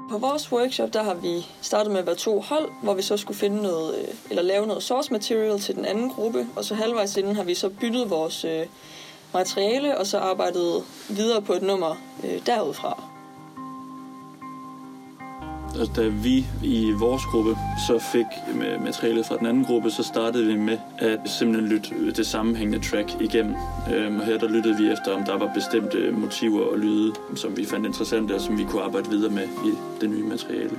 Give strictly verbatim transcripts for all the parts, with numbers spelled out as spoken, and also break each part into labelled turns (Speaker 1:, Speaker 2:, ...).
Speaker 1: På vores workshop, der har vi startet med at være to hold, hvor vi så skulle finde noget, eller lave noget source material til den anden gruppe, og så halvvejs inden har vi så byttet vores øh, materiale, og så arbejdet videre på et nummer øh, derudfra.
Speaker 2: Og da vi i vores gruppe så fik materialet fra den anden gruppe, så startede vi med at simpelthen lytte det sammenhængende track igennem. Og her der lyttede vi efter, om der var bestemte motiver og lyde, som vi fandt interessante og som vi kunne arbejde videre med i det nye materiale.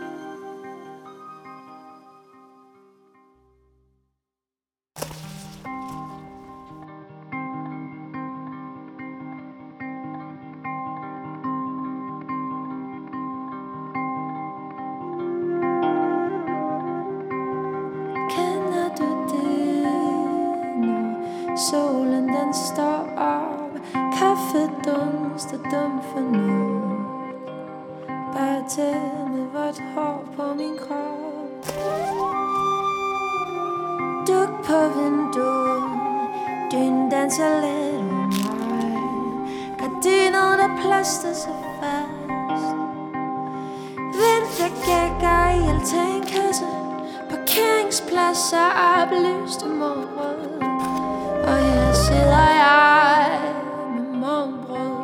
Speaker 3: Solen den står op, kaffedunst og dum fornuft. Bare tæt med vådt hår på min krop. Duk på vinduet, dynen danser lidt om mig. Gardinet der plaster sig fast. Vintergækker i altankasse, parkeringspladser oplyst af morgenrød. Og her sidder jeg med morgenbrød.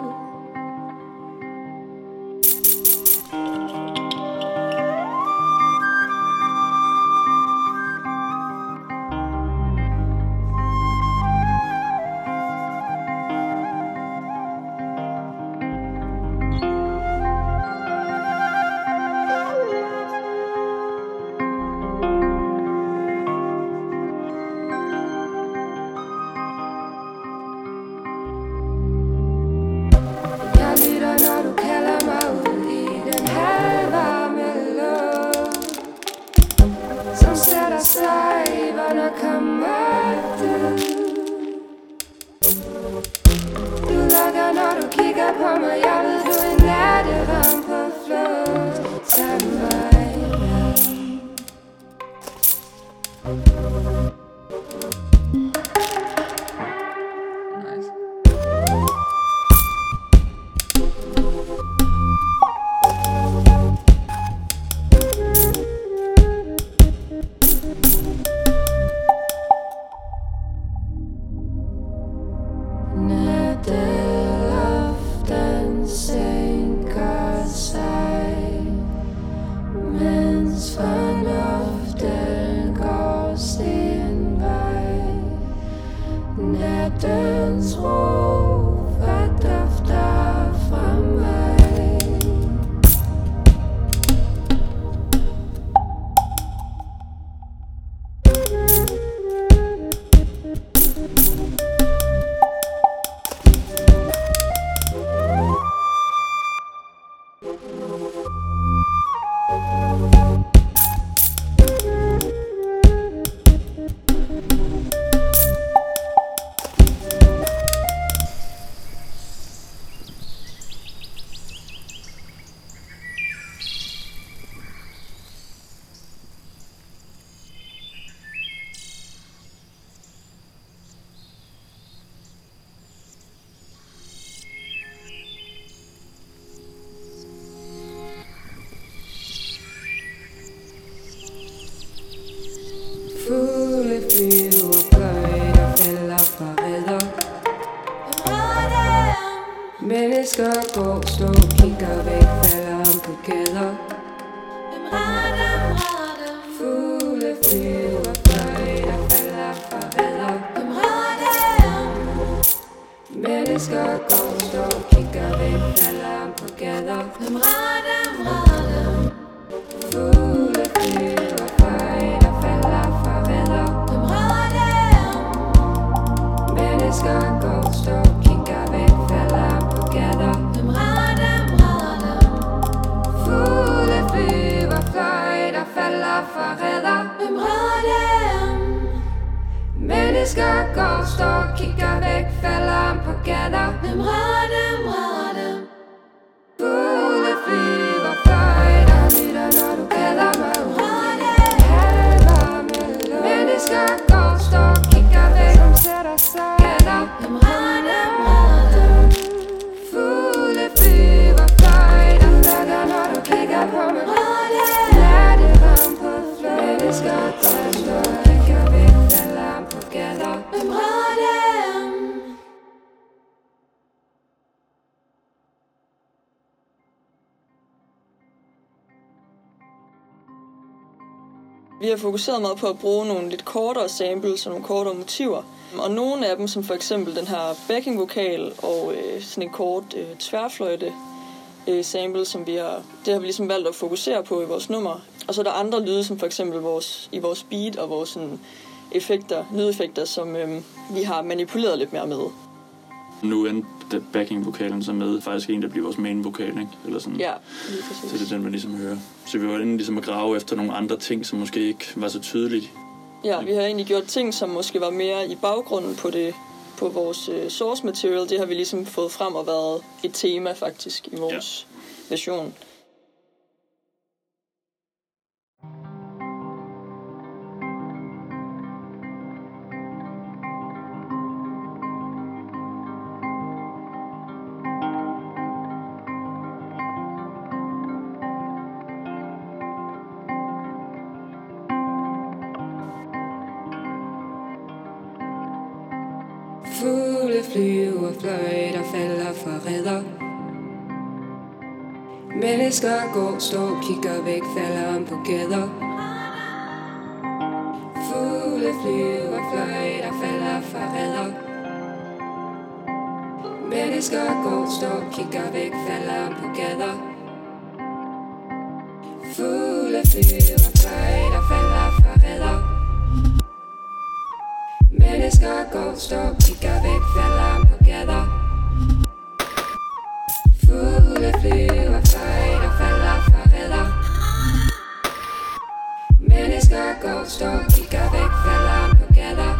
Speaker 4: Fugle flyver fløjt og falder fra redder. Mennesker går, står, kigger væk, falder om på gader. Fugle flyver fløjt og falder fra redder. Mennesker går, står, kigger væk, falder om på gader. Fugle flyver fløjt og falder fra redder. Mennesker går, står, kigger væk, falder om på gader. Fugle flyver fløjt og falder fra redder. Mennesker går, står, kigger væk, falder om på gader. Fugle flyver fløjt og lytter, når du kalder mig ud. Halvvarme luft. Mennesker går, står, kigger væk, som sætter sig gader. Fugle flyver fløjt og flytter, når du kigger på
Speaker 1: Vi har fokuseret meget på at bruge nogle lidt kortere samples og nogle kortere motiver. Og nogle af dem, som for eksempel den her backing-vokal og øh, sådan en kort øh, tværfløjte øh, sample, som vi har, det har vi ligesom valgt at fokusere på i vores nummer. Og så er der andre lyde, som for eksempel vores, i vores beat og vores sådan, effekter, lydeffekter, som øh, vi har manipuleret lidt mere med.
Speaker 2: Nu endte backing-vokalen så med faktisk en, der bliver vores main-vokal, ikke? Eller sådan.
Speaker 1: Ja, lige præcis.
Speaker 2: Så det er den, man ligesom hører. Så vi var inde ligesom at grave efter nogle andre ting, som måske ikke var så tydelige.
Speaker 1: Ja, vi har egentlig gjort ting, som måske var mere i baggrunden på det, på vores uh, source material. Det har vi ligesom fået frem og været et tema faktisk i vores ja. version.
Speaker 4: Fugle flyver, fløjter, falder fra redder. Mennesker går, står, kigger væk, falder om på gader. Fugle flyver, fløjter, falder fra redder. Mennesker går, står, kigger væk, falder om på gader. Fugle flyver, fløjter, falder fra redder. Mennesker går, står, kigger væk, falder om på gader. Fugle flyver, fløjter, falder fra redder. Mennesker går, står, kigger væk, falder om på gader.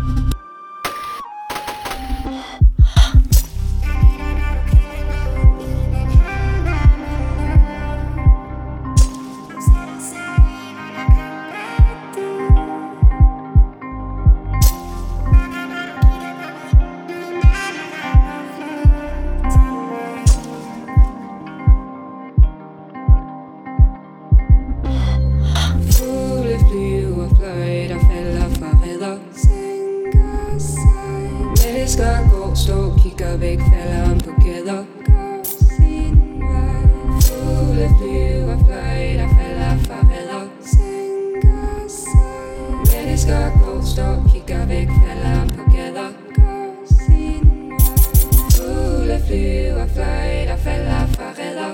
Speaker 4: Mennesker går, står, kigger væk, falder om på gader. Går sin vej. Fugle flyver, fløjter, falder fra redder. Sænker sig. Mennesker går, står, kigger væk, falder om på gader. Går sin vej. Fugle flyver, fløjter, falder fra redder.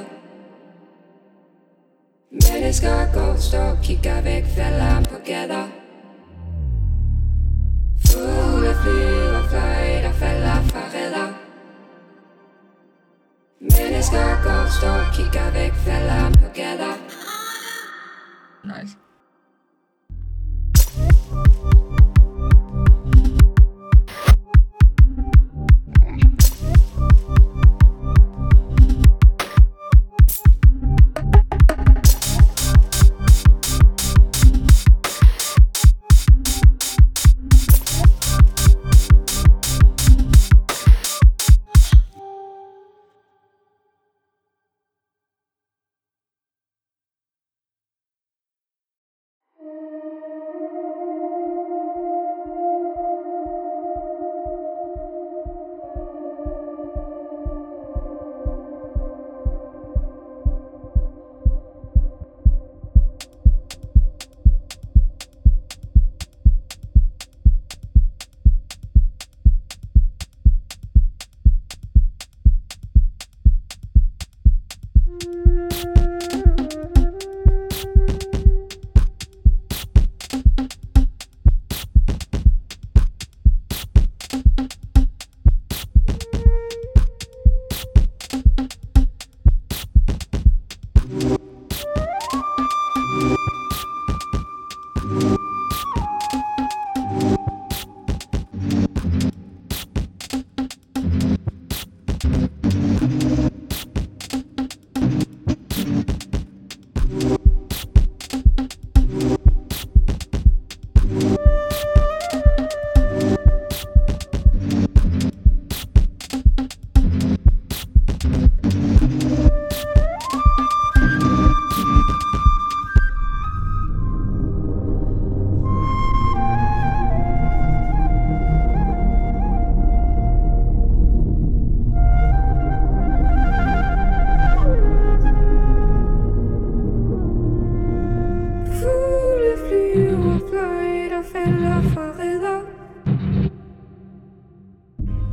Speaker 4: Mennesker går, står, kigger væk, falder om på gader. Fugle flyver, fløjter, falder fra redder. Mennesker går, står, kigger væk, falder om på gader.
Speaker 5: Nice.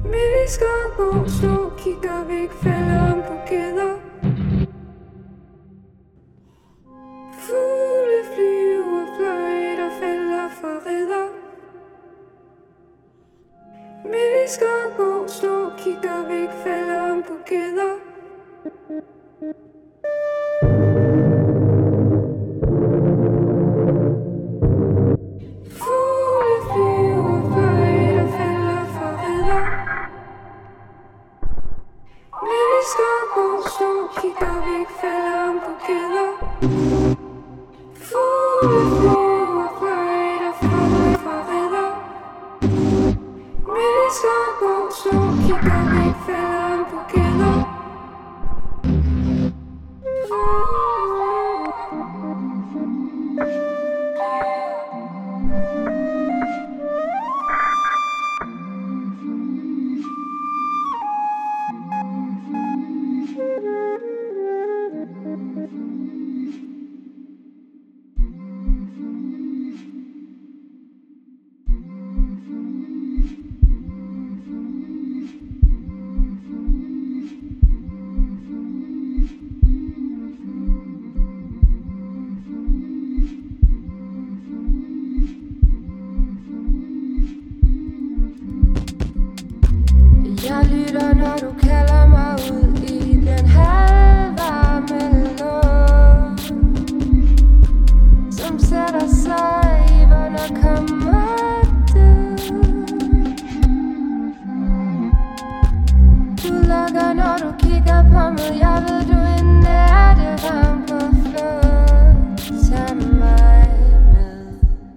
Speaker 4: Men vi skal gå, stå, kigger væk, falder om på kæder. Fugle flyver, fløjter, falder for redder. Men vi skal gå, stå, kigger væk, falder om på kæder. Fugle flyver, fløjter, falder for redder. Men vi skal gå, stå, kigger væk, falder om på kæder. Fugle flyver, fløjter, falder for redder. Men vi skal gå, stå, kigger væk, falder om på kæder. Jeg lytter, når du kalder mig ud i den halvvarme luft, som sætter sig i, hvornår kommer du? Du lukker, når du kigger på mig. Jeg ved, du er en ærtevarm på flugt. Tag mig med.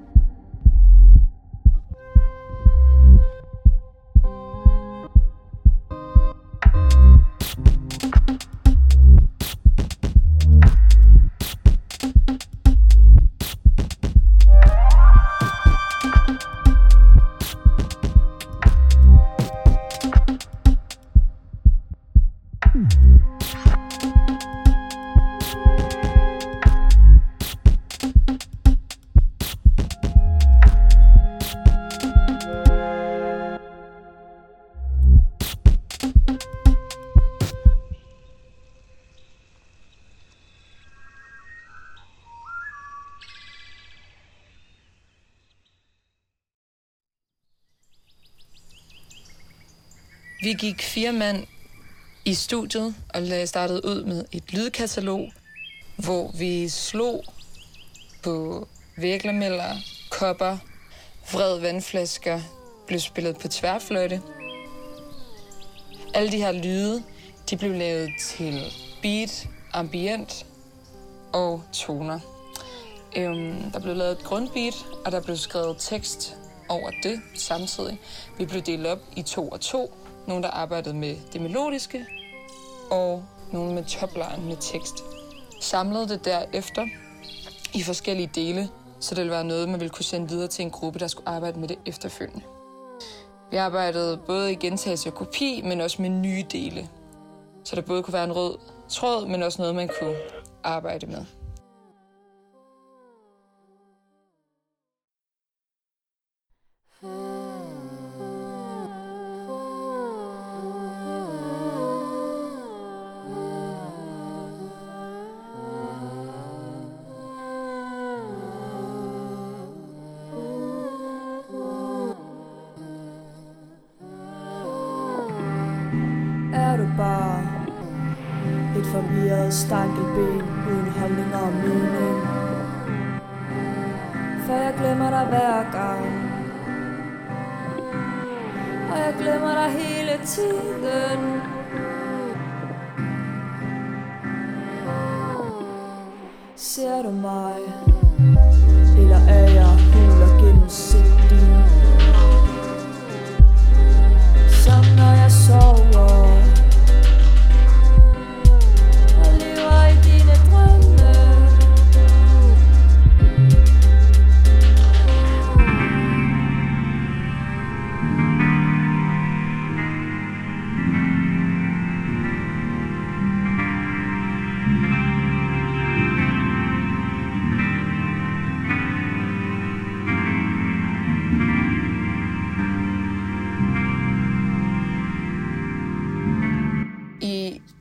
Speaker 5: Vi gik fire mand i studiet og startede ud med et lydkatalog, hvor vi slog på væglermælder, kopper, vred vandflasker, blev spillet på tværfløjte. Alle de her lyde, de blev lavet til beat, ambient og toner. Øhm, der blev lavet et grundbeat, og der blev skrevet tekst over det samtidig. Vi blev delt op i to og to. Nogle, der arbejdede med det melodiske, og nogle med topline med tekst. Samlede det derefter i forskellige dele, så det ville være noget, man ville kunne sende videre til en gruppe, der skulle arbejde med det efterfølgende. Vi arbejdede både i gentagelse og kopi, men også med nye dele. Så der både kunne være en rød tråd, men også noget, man kunne arbejde med.
Speaker 6: Er du bare et forvirret stankelben uden holdninger og mening? For jeg glemmer dig hver gang, og jeg glemmer dig hele tiden. Ser du mig, eller er jeg hul og gennemsigtig? Som når jeg sover og lever i dine drømme.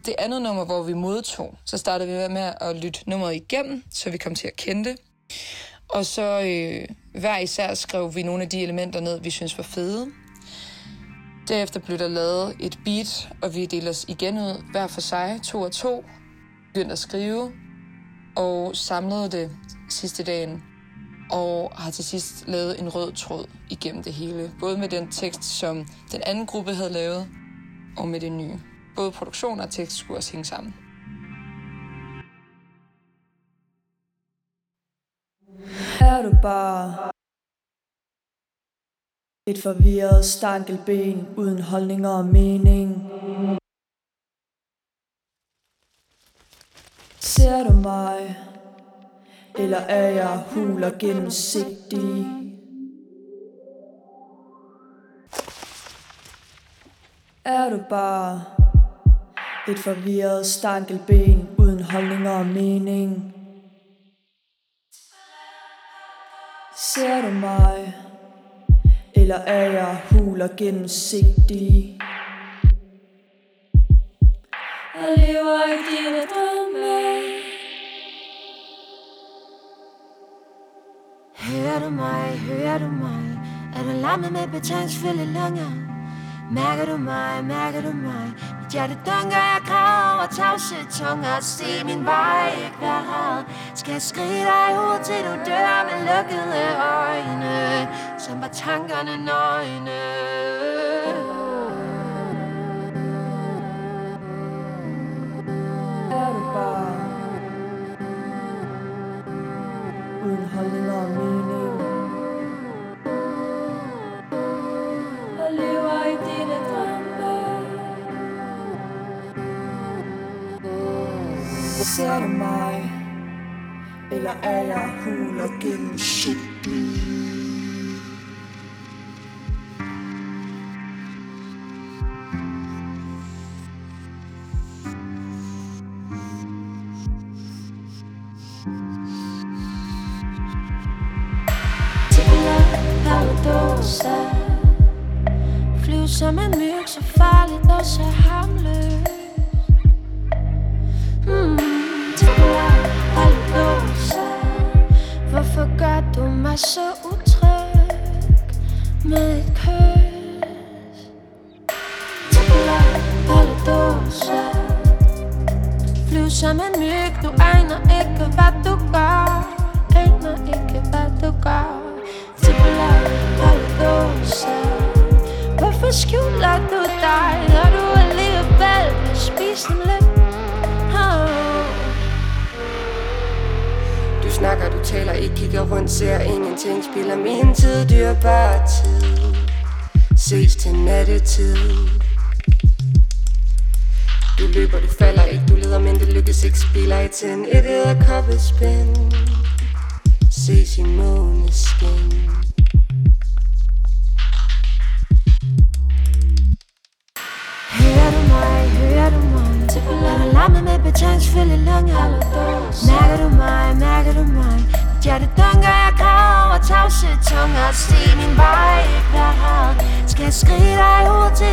Speaker 5: det andet nummer, hvor vi modtog, så startede vi med at lytte nummeret igennem, så vi kom til at kende det. Og så øh, hver især skrev vi nogle af de elementer ned, vi synes var fede. Derefter blev der lavet et beat, og vi delte os igen ud hver for sig, to og to. Begyndte at skrive, og samlede det sidste dagen. Og har til sidst lavet en rød tråd igennem det hele. Både med den tekst, som den anden gruppe havde lavet, og med det nye. Både produktion og tekst skulle også hænge sammen.
Speaker 7: Er du bare et forvirret stankelben uden holdninger og mening? Ser du mig, eller er jeg hul og gennemsigtig? Er du bare et forvirret stankelben uden holdninger og mening? Ser du mig, eller er jeg hul og gennemsigtig?
Speaker 6: Jeg lever i dine drømme.
Speaker 3: Hører du mig, hører du mig? Er du lammet med betænkningsfulde lunger? Mærker du mig, mærker du mig? Mit hjerte dunker, jeg græder over tavse tunger. Se min vej, ikke være ræd. Skal jeg skrige dig ud, til du dør med lukkede øjne, som var tankerne nøgne.
Speaker 7: Er du bare uden holdninger og mening?
Speaker 6: Jeg lever i dine drømme.
Speaker 7: Ser du mig, eller er jeg hul og gennemsigtig?
Speaker 3: Flyv som en myg, så farligt og så harmløs. Mm, hvorfor gør du mig så utryg med et kys? Flyv som en myg, du aner ikke hvad du gør. Aner ikke hvad du gør. Hvorfor skjuler du dig, når du alligevel vil spise dem lidt? Oh.
Speaker 4: Du snakker, du taler, ikke kigger rundt, ser ingenting. Spilder min tid, dyrbar tid. Ses til nattetid. Du løber, du falder ikke, du leder, men det lykkes ikke. Spiller i tænd, et edderkoppespænd. Ses i måneskin.
Speaker 3: Hører du mig, hører du mig? Er du lammet med betænkningsfulde lunger? Mærker du mig, mærker du mig? Mit hjerte dunker, jeg græder over tavse tunger. Se min vej, ikke være ræd. Skal jeg skrige dig ud, til